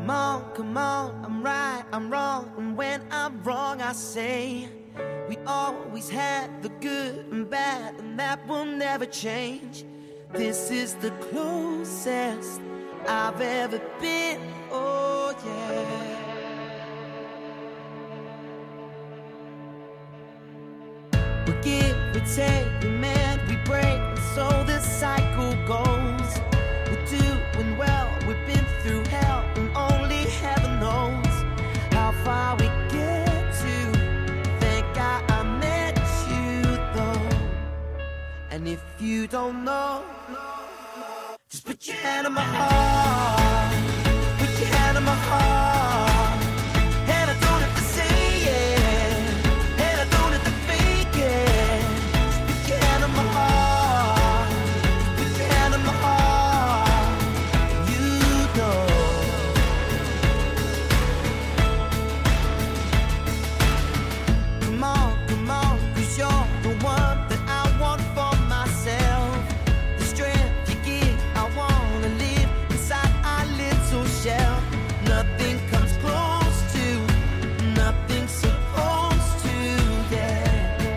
Come on, I'm right, I'm wrong, and when I'm wrong I say we always had the good and bad, and that will never change. This is the closest I've ever been, oh yeah. We give, we take, we mend, we break, and so this cycle goes. We're doing well, we've been through hell, and only heaven knows how far we get to. Thank God I met you though. And if you don't know, just put your hand on my heart. Put your hand on my heart. And I don't have to say it, and I don't have to fake it. Just put your hand on my heart. Put your hand on my heart. You know. Come on, 'cause you're the one that I want for myself. The strength you give, I wanna live inside our little shell. Nothing comes close to, nothing's supposed to, yeah.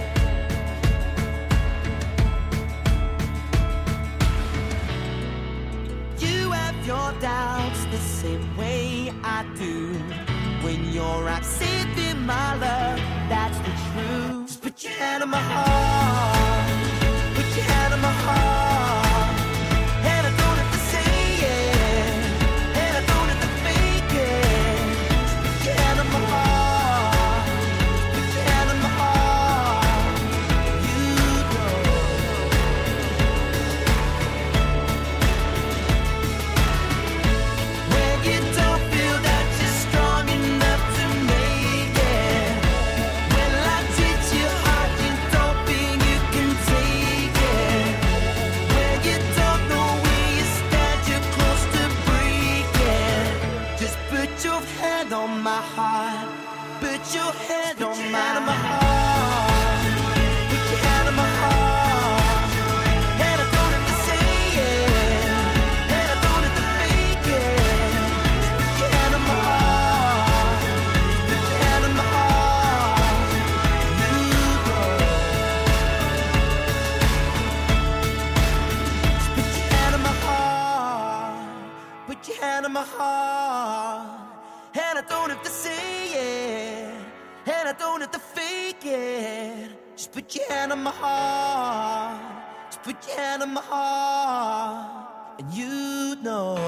You have your doubts the same way I do. When you're accepting my love, that's the truth. Just put your hand on my heart. Put your hand on my heart. And I don't have to say it, and I don't have to fake it. Just put your hand on my heart. Put your hand on my heart. You know. When you don't feel that you're strong enough to make it, when life treats you hard, you don't think you can take it. When you don't know where you stand, you're close to breaking. Just put your hand on my heart. Put your hand on my heart. Put your hand on my heart. And I don't have to say it, and I don't have to fake it. Put your hand on my heart. Put your hand on my heart. You know. Just put your hand on my heart. Put your hand on my heart. And I don't have to say it, and I don't have to fake it. Just put your hand on my heart. Just put your hand on my heart. And you know.